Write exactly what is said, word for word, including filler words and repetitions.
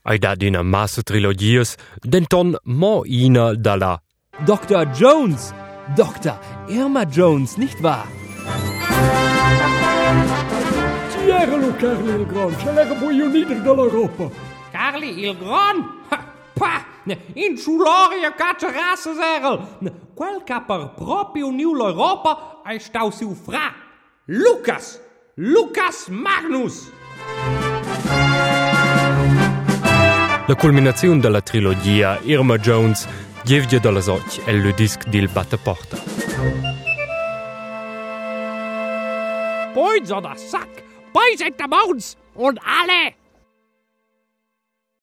Hai dat una massa trilogies, denton mo ina dalla. Doktor Jones! Doktor Irma Jones, nicht wahr? Tiegelo, Carli il Gran, ce l'ego poi unito dall'Europa. Carli il Gran? Pa! In Schuloria Caterasse Serel! Quel che per proprio New l'Europa è stau su fra. Lucas! Lucas Magnus! La culminazione della trilogia Irma Jones gievgia dalla soc e il disc del Batteporta. Poi so da Sack, poi sind der Mons und alle!